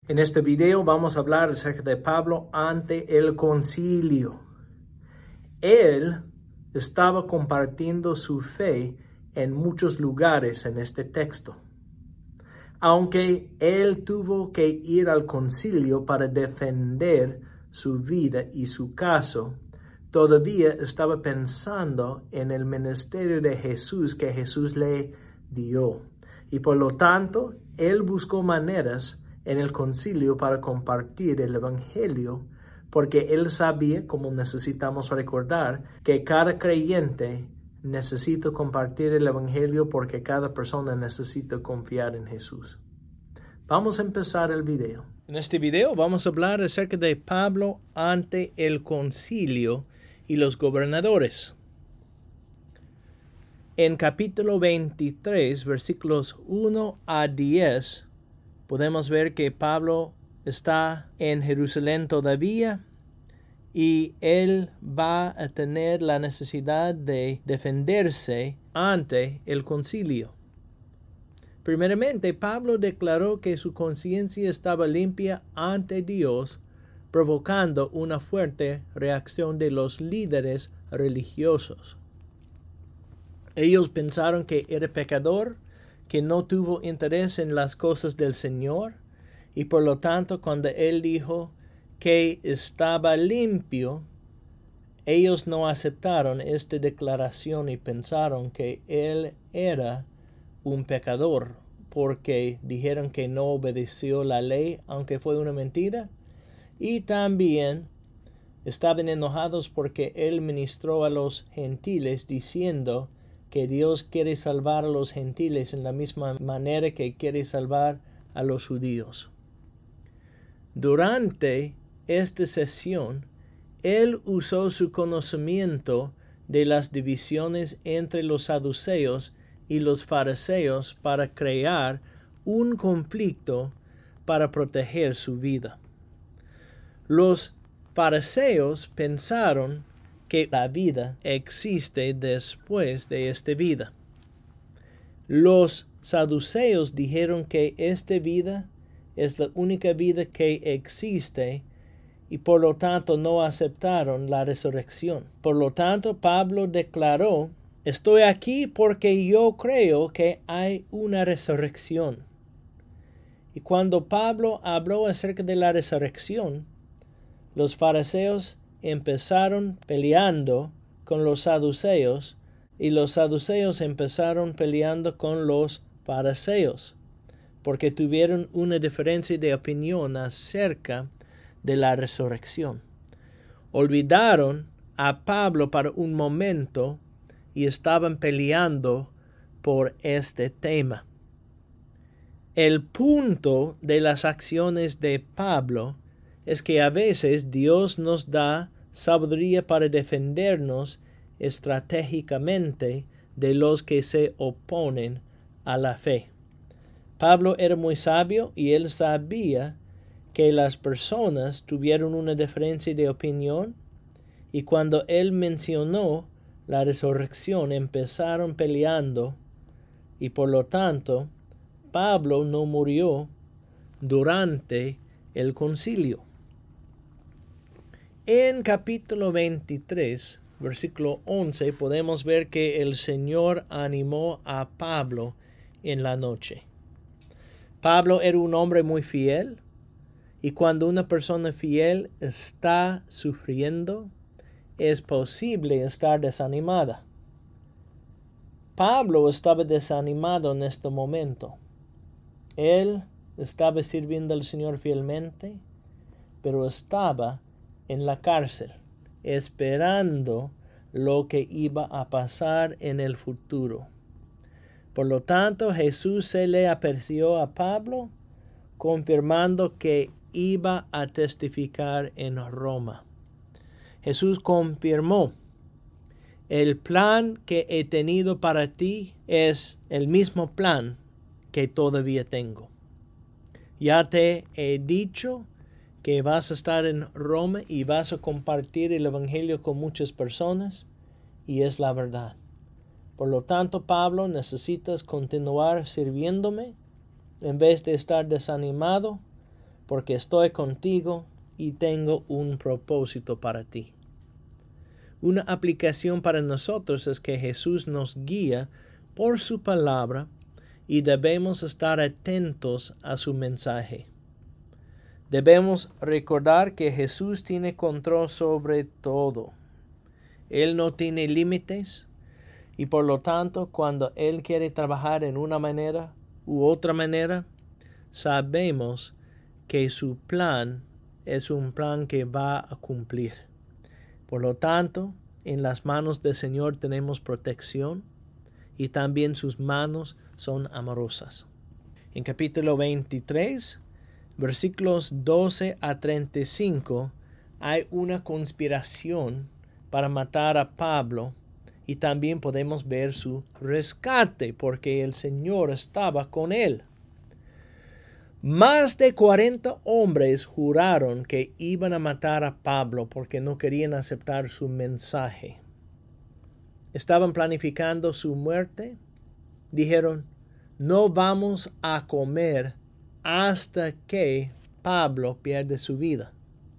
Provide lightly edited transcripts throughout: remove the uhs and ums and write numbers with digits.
En este video vamos a hablar acerca de Pablo ante el concilio. Él estaba compartiendo su fe en muchos lugares en este texto. Aunque él tuvo que ir al concilio para defender su vida y su caso, todavía estaba pensando en el ministerio de Jesús que Jesús le dio. Y por lo tanto, él buscó maneras en el concilio para compartir el evangelio, porque él sabía, como necesitamos recordar, que cada creyente necesita compartir el evangelio porque cada persona necesita confiar en Jesús. Vamos a empezar el video. En este video vamos a hablar acerca de Pablo ante el concilio y los gobernadores. En capítulo 23, versículos 1 a 10, podemos ver que Pablo está en Jerusalén todavía y él va a tener la necesidad de defenderse ante el concilio. Primeramente, Pablo declaró que su conciencia estaba limpia ante Dios, provocando una fuerte reacción de los líderes religiosos. Ellos pensaron que era pecador, que no tuvo interés en las cosas del Señor, y por lo tanto cuando él dijo que estaba limpio, ellos no aceptaron esta declaración y pensaron que él era un pecador, porque dijeron que no obedeció la ley, aunque fue una mentira, y también estaban enojados porque él ministró a los gentiles diciendo que Dios quiere salvar a los gentiles en la misma manera que quiere salvar a los judíos. Durante esta sesión, él usó su conocimiento de las divisiones entre los saduceos y los fariseos para crear un conflicto para proteger su vida. Los fariseos pensaron que la vida existe después de esta vida. Los saduceos dijeron que esta vida es la única vida que existe y por lo tanto no aceptaron la resurrección. Por lo tanto, Pablo declaró: estoy aquí porque yo creo que hay una resurrección. Y cuando Pablo habló acerca de la resurrección, los fariseos empezaron peleando con los saduceos y los saduceos empezaron peleando con los fariseos porque tuvieron una diferencia de opinión acerca de la resurrección. Olvidaron a Pablo para un momento y estaban peleando por este tema. El punto de las acciones de Pablo es que a veces Dios nos da sabiduría para defendernos estratégicamente de los que se oponen a la fe. Pablo era muy sabio y él sabía que las personas tuvieron una diferencia de opinión y cuando él mencionó la resurrección empezaron peleando y por lo tanto Pablo no murió durante el concilio. En capítulo 23, versículo 11, podemos ver que el Señor animó a Pablo en la noche. Pablo era un hombre muy fiel, y cuando una persona fiel está sufriendo, es posible estar desanimada. Pablo estaba desanimado en este momento. Él estaba sirviendo al Señor fielmente, pero estaba en la cárcel, esperando lo que iba a pasar en el futuro. Por lo tanto, Jesús se le apareció a Pablo, confirmando que iba a testificar en Roma. Jesús confirmó: el plan que he tenido para ti es el mismo plan que todavía tengo. Ya te he dicho que vas a estar en Roma y vas a compartir el evangelio con muchas personas, y es la verdad. Por lo tanto, Pablo, necesitas continuar sirviéndome en vez de estar desanimado, porque estoy contigo y tengo un propósito para ti. Una aplicación para nosotros es que Jesús nos guía por su palabra y debemos estar atentos a su mensaje. Debemos recordar que Jesús tiene control sobre todo. Él no tiene límites y por lo tanto cuando Él quiere trabajar en una manera u otra manera, sabemos que su plan es un plan que va a cumplir. Por lo tanto, en las manos del Señor tenemos protección y también sus manos son amorosas. En capítulo 23, versículos 12 a 35, hay una conspiración para matar a Pablo y también podemos ver su rescate porque el Señor estaba con él. Más de 40 hombres juraron que iban a matar a Pablo porque no querían aceptar su mensaje. Estaban planificando su muerte. Dijeron, no vamos a comer hasta que Pablo pierde su vida.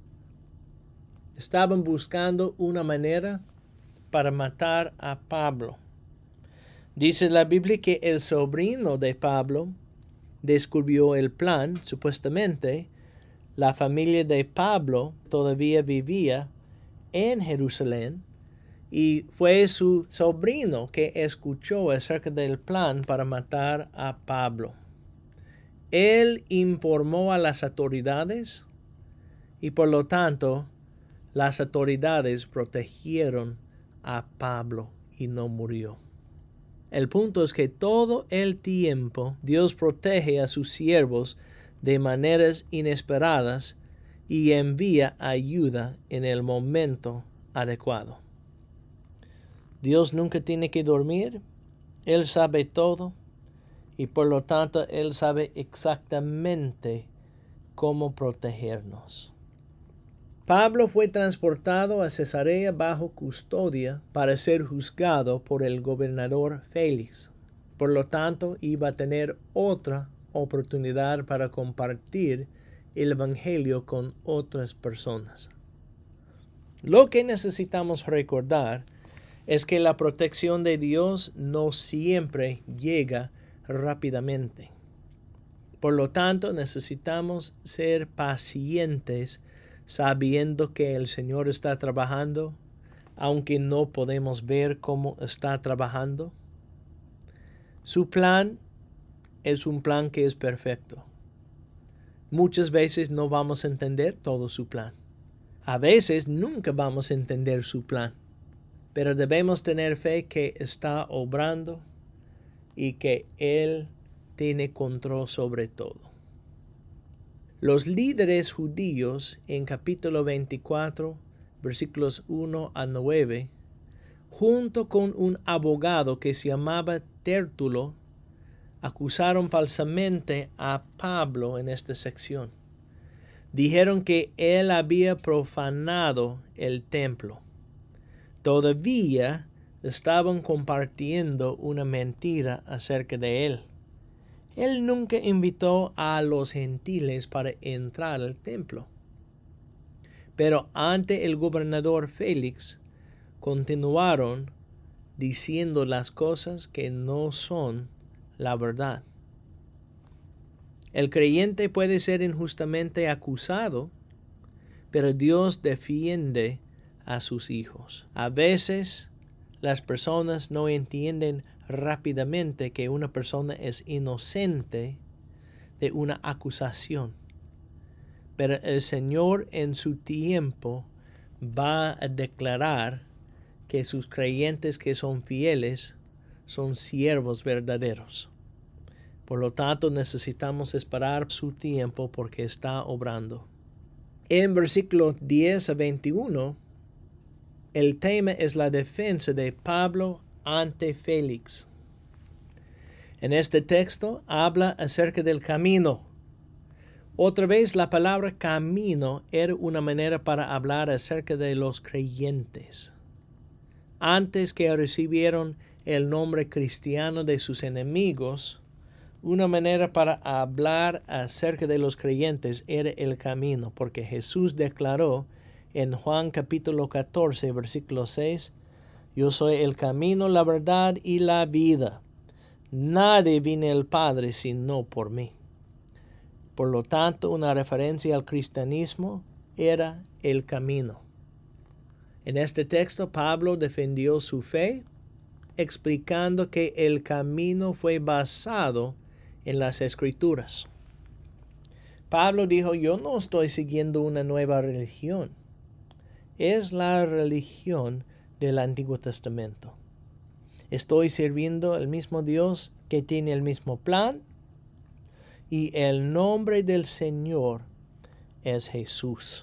Estaban buscando una manera para matar a Pablo. Dice la Biblia que el sobrino de Pablo descubrió el plan. Supuestamente, la familia de Pablo todavía vivía en Jerusalén y fue su sobrino que escuchó acerca del plan para matar a Pablo. Él informó a las autoridades y por lo tanto las autoridades protegieron a Pablo y no murió. El punto es que todo el tiempo Dios protege a sus siervos de maneras inesperadas y envía ayuda en el momento adecuado. Dios nunca tiene que dormir, Él sabe todo y por lo tanto Él sabe exactamente cómo protegernos. Pablo fue transportado a Cesarea bajo custodia para ser juzgado por el gobernador Félix. Por lo tanto, iba a tener otra oportunidad para compartir el Evangelio con otras personas. Lo que necesitamos recordar es que la protección de Dios no siempre llega rápidamente. Por lo tanto, necesitamos ser pacientes sabiendo que el Señor está trabajando, aunque no podemos ver cómo está trabajando. Su plan es un plan que es perfecto. Muchas veces no vamos a entender todo su plan. A veces nunca vamos a entender su plan, pero debemos tener fe que está obrando y que Él tiene control sobre todo. Los líderes judíos en capítulo 24, versículos 1 a 9, junto con un abogado que se llamaba Tértulo, acusaron falsamente a Pablo en esta sección. Dijeron que él había profanado el templo. Todavía estaban compartiendo una mentira acerca de él. Él nunca invitó a los gentiles para entrar al templo. Pero ante el gobernador Félix, continuaron diciendo las cosas que no son la verdad. El creyente puede ser injustamente acusado, pero Dios defiende a sus hijos. A veces las personas no entienden rápidamente que una persona es inocente de una acusación. Pero el Señor en su tiempo va a declarar que sus creyentes que son fieles son siervos verdaderos. Por lo tanto, necesitamos esperar su tiempo porque está obrando. En versículos 10 a 21, el tema es la defensa de Pablo ante Félix. En este texto habla acerca del camino. Otra vez la palabra camino era una manera para hablar acerca de los creyentes. Antes que recibieron el nombre cristiano de sus enemigos, Una manera para hablar acerca de los creyentes era el camino, porque Jesús declaró en Juan capítulo 14, versículo 6, Yo soy el camino, la verdad y la vida. Nadie viene al Padre sino por mí. Por lo tanto, una referencia al cristianismo era el camino. En este texto, Pablo defendió su fe, explicando que el camino fue basado en las Escrituras. Pablo dijo, yo no estoy siguiendo una nueva religión. Es la religión del Antiguo Testamento. Estoy sirviendo al mismo Dios que tiene el mismo plan, y el nombre del Señor es Jesús.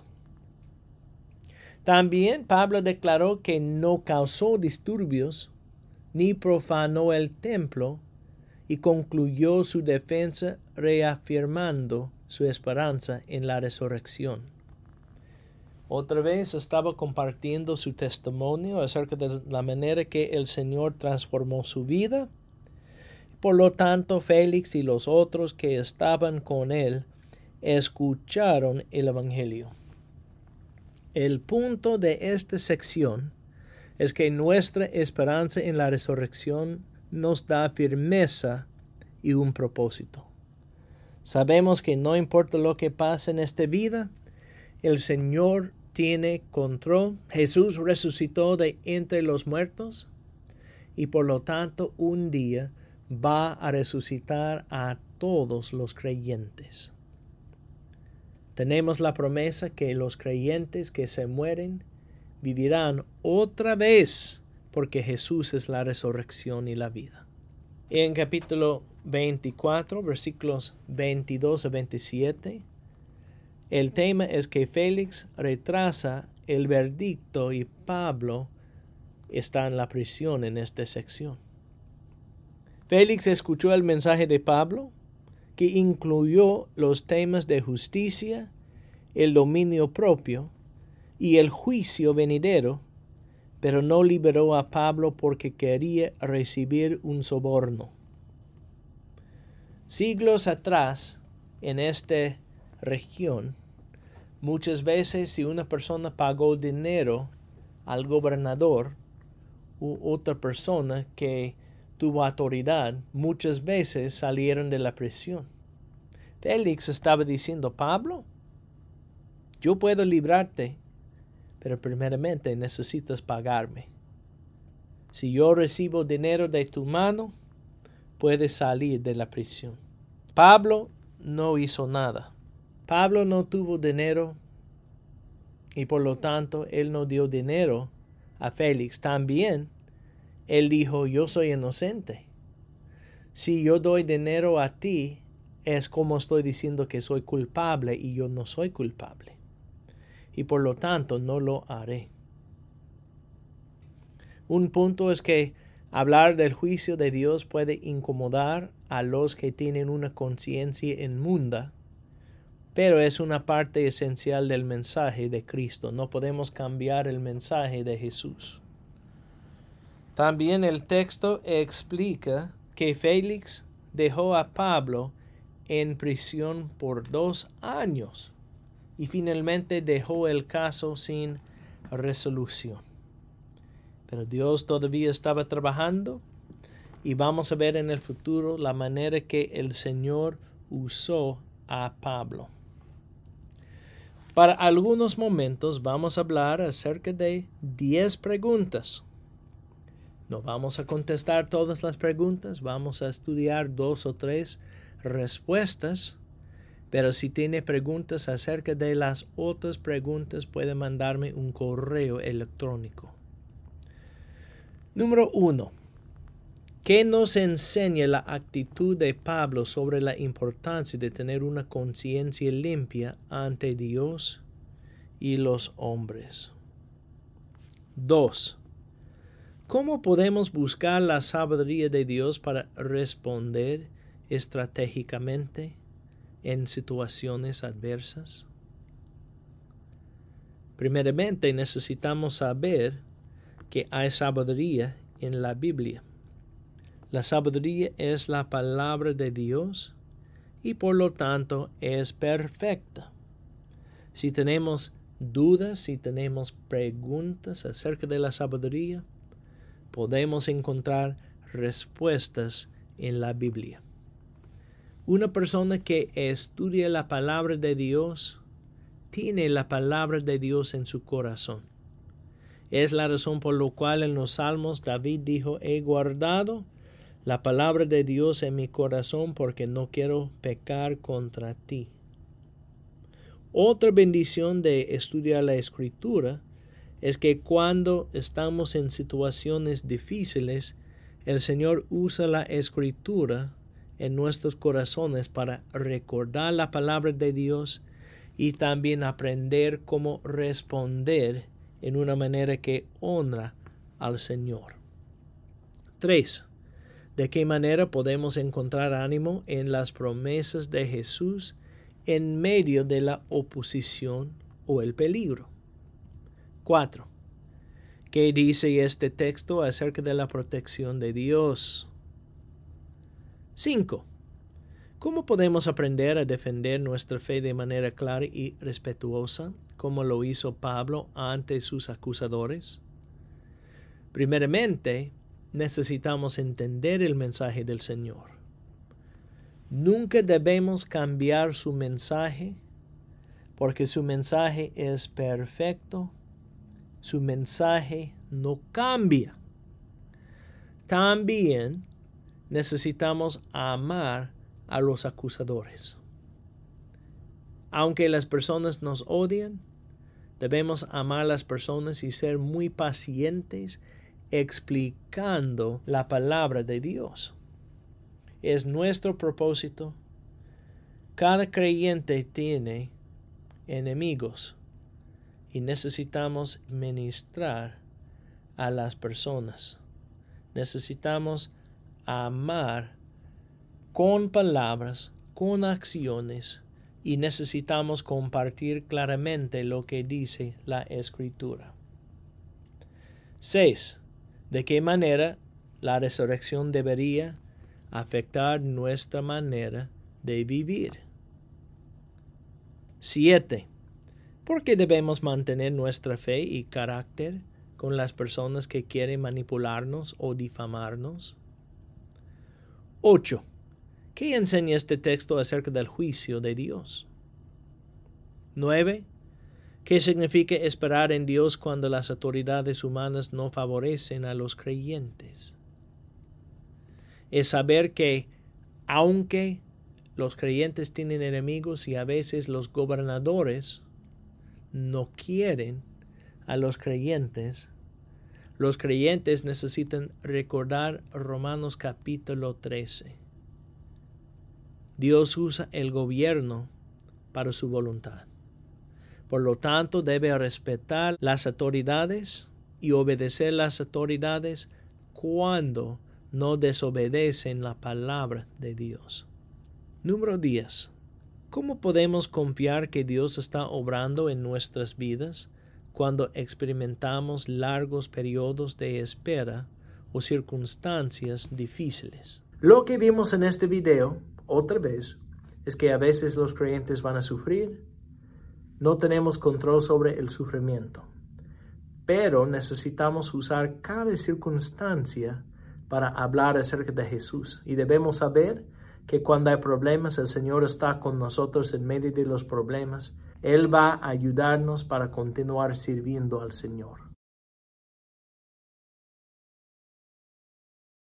También Pablo declaró que no causó disturbios ni profanó el templo y concluyó su defensa reafirmando su esperanza en la resurrección. Otra vez estaba compartiendo su testimonio acerca de la manera que el Señor transformó su vida. Por lo tanto, Félix y los otros que estaban con él escucharon el Evangelio. El punto de esta sección es que nuestra esperanza en la resurrección nos da firmeza y un propósito. Sabemos que no importa lo que pase en esta vida, el Señor tiene control. Jesús resucitó de entre los muertos y por lo tanto un día va a resucitar a todos los creyentes. Tenemos la promesa que los creyentes que se mueren vivirán otra vez porque Jesús es la resurrección y la vida. En capítulo 24, versículos 22 a 27, el tema es que Félix retrasa el veredicto y Pablo está en la prisión en esta sección. Félix escuchó el mensaje de Pablo, que incluyó los temas de justicia, el dominio propio y el juicio venidero, pero no liberó a Pablo porque quería recibir un soborno. Siglos atrás, en esta región, muchas veces si una persona pagó dinero al gobernador u otra persona que tuvo autoridad, muchas veces salieron de la prisión. Félix estaba diciendo, Pablo, yo puedo librarte, pero primeramente necesitas pagarme. Si yo recibo dinero de tu mano, puedes salir de la prisión. Pablo no hizo nada. Pablo no tuvo dinero y por lo tanto él no dio dinero a Félix. También él dijo, yo soy inocente. Si yo doy dinero a ti, es como estoy diciendo que soy culpable y yo no soy culpable. Y por lo tanto no lo haré. Un punto es que hablar del juicio de Dios puede incomodar a los que tienen una conciencia inmunda, pero es una parte esencial del mensaje de Cristo. No podemos cambiar el mensaje de Jesús. También el texto explica que Félix dejó a Pablo en prisión por 2 años y finalmente dejó el caso sin resolución. Pero Dios todavía estaba trabajando y vamos a ver en el futuro la manera que el Señor usó a Pablo. Para algunos momentos vamos a hablar acerca de 10 preguntas. No vamos a contestar todas las preguntas, vamos a estudiar 2 o 3 respuestas, pero si tiene preguntas acerca de las otras preguntas puede mandarme un correo electrónico. Número 1. ¿Qué nos enseña la actitud de Pablo sobre la importancia de tener una conciencia limpia ante Dios y los hombres? 2. ¿Cómo podemos buscar la sabiduría de Dios para responder estratégicamente en situaciones adversas? Primeramente, necesitamos saber que hay sabiduría en la Biblia. La sabiduría es la palabra de Dios y por lo tanto es perfecta. Si tenemos dudas, si tenemos preguntas acerca de la sabiduría, podemos encontrar respuestas en la Biblia. Una persona que estudia la palabra de Dios tiene la palabra de Dios en su corazón. Es la razón por la cual en los Salmos David dijo: he guardado la palabra de Dios en mi corazón porque no quiero pecar contra ti. Otra bendición de estudiar la Escritura es que cuando estamos en situaciones difíciles, el Señor usa la Escritura en nuestros corazones para recordar la palabra de Dios y también aprender cómo responder en una manera que honra al Señor. 3. ¿De qué manera podemos encontrar ánimo en las promesas de Jesús en medio de la oposición o el peligro? 4. ¿Qué dice este texto acerca de la protección de Dios? 5. ¿Cómo podemos aprender a defender nuestra fe de manera clara y respetuosa, como lo hizo Pablo ante sus acusadores? Primeramente, necesitamos entender el mensaje del Señor. Nunca debemos cambiar su mensaje, porque su mensaje es perfecto. Su mensaje no cambia. También necesitamos amar a los acusadores. Aunque las personas nos odien, debemos amar a las personas y ser muy pacientes explicando la palabra de Dios. Es nuestro propósito. Cada creyente tiene enemigos y necesitamos ministrar a las personas. Necesitamos amar con palabras, con acciones, y necesitamos compartir claramente lo que dice la Escritura. 6. ¿De qué manera la resurrección debería afectar nuestra manera de vivir? 7. ¿Por qué debemos mantener nuestra fe y carácter con las personas que quieren manipularnos o difamarnos? 8. ¿Qué enseña este texto acerca del juicio de Dios? 9. ¿Qué significa esperar en Dios cuando las autoridades humanas no favorecen a los creyentes? Es saber que, aunque los creyentes tienen enemigos y a veces los gobernadores no quieren a los creyentes necesitan recordar Romanos capítulo 13. Dios usa el gobierno para su voluntad. Por lo tanto, debe respetar las autoridades y obedecer las autoridades cuando no desobedecen la palabra de Dios. Número 10. ¿Cómo podemos confiar que Dios está obrando en nuestras vidas cuando experimentamos largos periodos de espera o circunstancias difíciles? Lo que vimos en este video, otra vez, es que a veces los creyentes van a sufrir. No tenemos control sobre el sufrimiento, pero necesitamos usar cada circunstancia para hablar acerca de Jesús. Y debemos saber que cuando hay problemas, el Señor está con nosotros en medio de los problemas. Él va a ayudarnos para continuar sirviendo al Señor.